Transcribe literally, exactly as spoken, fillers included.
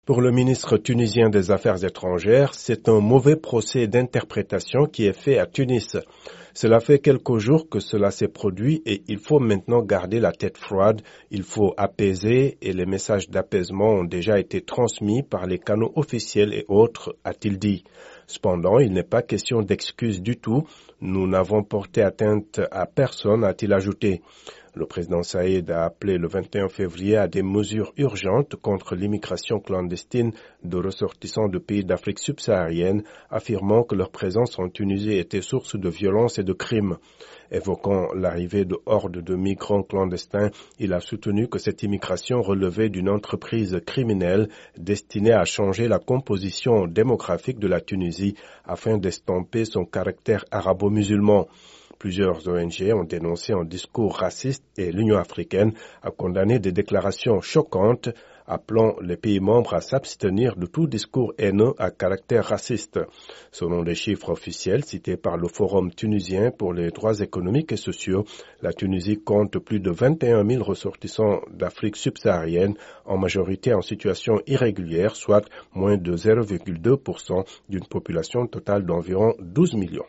Pour le ministre tunisien des Affaires étrangères, c'est un mauvais procès d'interprétation qui est fait à Tunis. Cela fait quelques jours que cela s'est produit et il faut maintenant garder la tête froide, il faut apaiser et les messages d'apaisement ont déjà été transmis par les canaux officiels et autres, a-t-il dit. Cependant, il n'est pas question d'excuses du tout, nous n'avons porté atteinte à personne, a-t-il ajouté. Le président Saïd a appelé le vingt et un février à des mesures urgentes contre l'immigration clandestine de ressortissants de pays d'Afrique subsaharienne, affirmant que leur présence en Tunisie était source de violence et de crimes. Évoquant l'arrivée de hordes de migrants clandestins, il a soutenu que cette immigration relevait d'une entreprise criminelle destinée à changer la composition démographique de la Tunisie afin d'estomper son caractère arabo-musulman. Plusieurs O N G ont dénoncé un discours raciste et l'Union africaine a condamné des déclarations choquantes appelant les pays membres à s'abstenir de tout discours haineux à caractère raciste. Selon les chiffres officiels cités par le Forum tunisien pour les droits économiques et sociaux, la Tunisie compte plus de vingt et un mille ressortissants d'Afrique subsaharienne, en majorité en situation irrégulière, soit moins de zéro virgule deux pour cent d'une population totale d'environ douze millions.